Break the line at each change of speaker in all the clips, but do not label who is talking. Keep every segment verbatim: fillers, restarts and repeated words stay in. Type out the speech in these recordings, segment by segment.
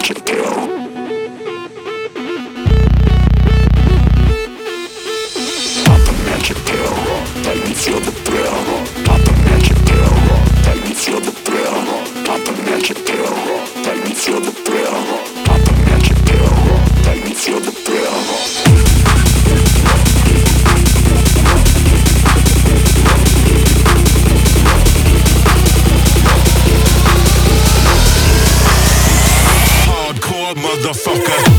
magic pill. Pop a magic pill, let me feel the thrill. Pop a magic pill, let me feel the thrill. Pop a magic pill, let me feel the thrill. Pop a magic pill, let me feel the thrill.
Motherfucker.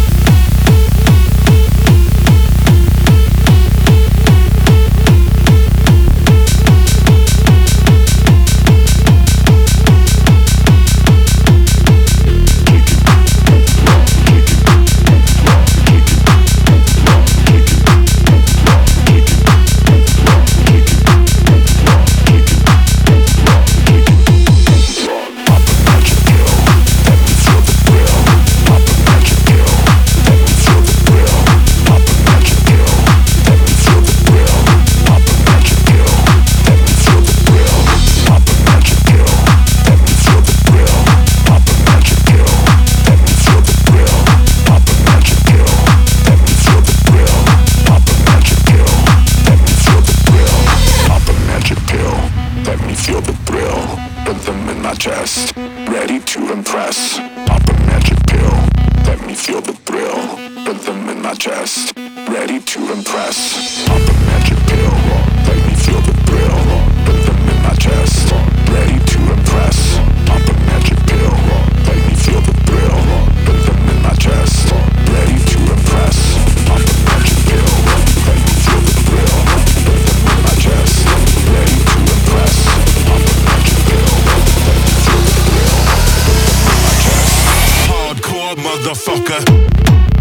Feel the thrill, rhythm in my chest, ready to impress. Pop a magic pill, let me feel the thrill, rhythm in my chest, ready to impress. Pop a magic pill, let me feel the thrill, rhythm in my chest, ready to impress. Pop a magic pill, let me feel the thrill, rhythm in my chest, ready to impress. Pop a magic pill, let me feel the thrill, rhythm in my chest, ready to impress.
Hardcore motherfucker.